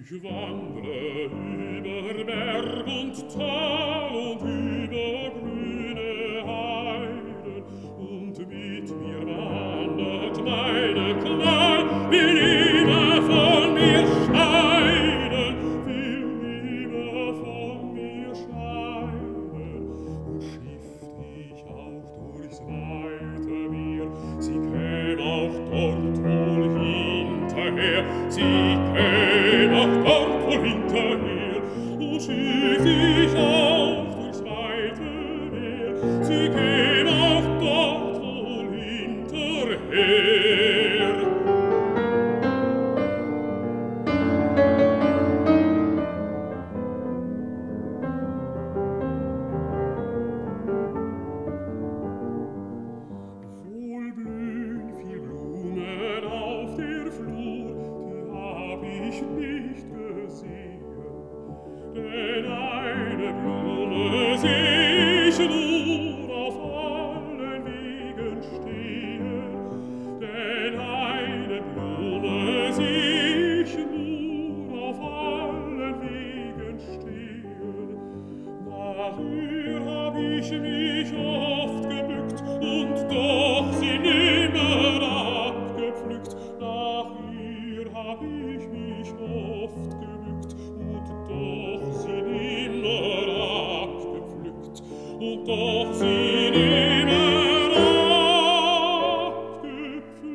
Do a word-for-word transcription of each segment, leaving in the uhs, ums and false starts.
Ich wandre über Berg und Tal und über grüne Heiden, und mit mir wandert meine Qual, will lieber von mir scheiden, will lieber von mir scheiden. Und schifft ich auch durchs weite Meer, sie käm auch dort wohl hinterher, sie käm auch dort wohl hinterher. Und schifft ich auch durchs weite Meer, sie käm auch dort wohl hinterher. Wohl blühen viel Blumen auf der Flur, die hab ich nicht gesehen. Denn eine Blume seh ich nur auf allen Wegen stehen. Denn eine Blume seh ich nur auf allen Wegen stehen. Nach ihr hab ich mich oft gebückt und doch sie nimmer abgepflückt. Nach ihr hab ich mich oft gebückt und doch sie nimmer abgepflückt. Und doch sie nimmer abgepflückt.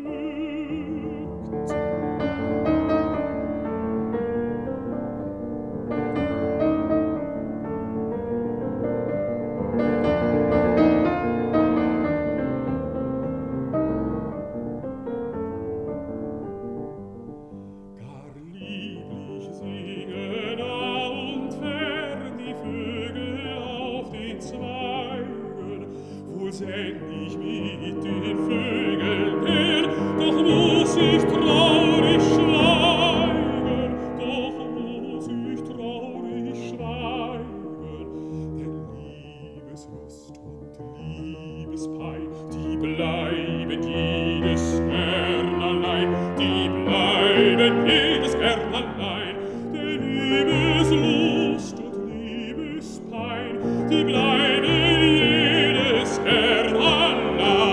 Gar lieblich singen nah und fern die Vögel auf den Zweigen. Wohl säng ich mit den Vögeln her, doch muss ich traurig schweigen, doch muss ich traurig schweigen. Denn Liebeslust und Liebespein, die bleiben jedes gern allein, die bleiben jedes gern allein. Denn Liebeslust und Liebespein, die bleiben jedes gern allein.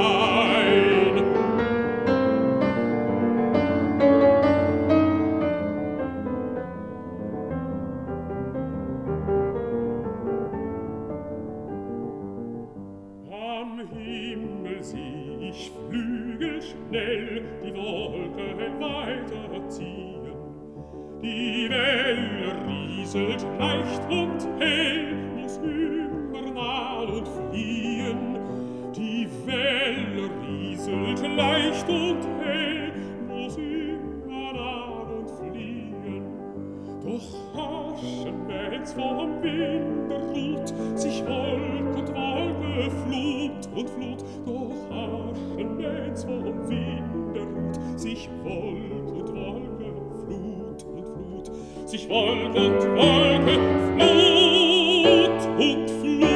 Am Himmel sieh ich Flügel schnell, die Wolken weiterziehen. Die Welle rieselt leicht und hell, muss immer nahen und fliehen. Die Welle rieselt leicht und hell, muss immer nahen und fliehen. Doch haschen, wenn's vom Winde ruht, sich Wolk und Wolke, Flut und Flut. Doch haschen, wenn's vom Winde ruht, sich Wolk und Wolke, Flut und Flut. Sich Wolk und Wolke, Flut und Flut.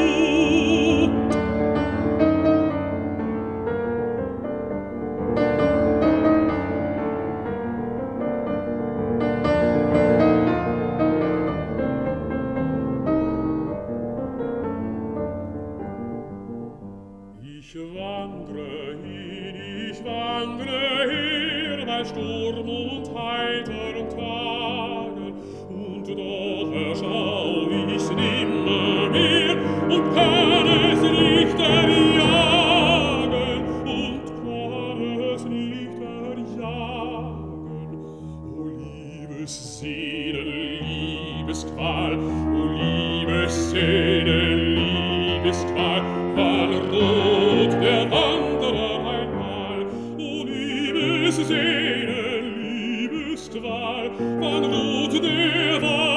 Ich wandre hin, ich wandre her, bei Sturm und heiteren Tagen, und doch erschau ich's nimmermehr und kann es nicht erjagen, und kann es nicht erjagen. O Liebessehnen, Liebesqual, o Liebessehnen, Liebesqual, wann ruht der Wanderer einmal? O Liebessehnen, Liebesqual, wann ruht der Wanderer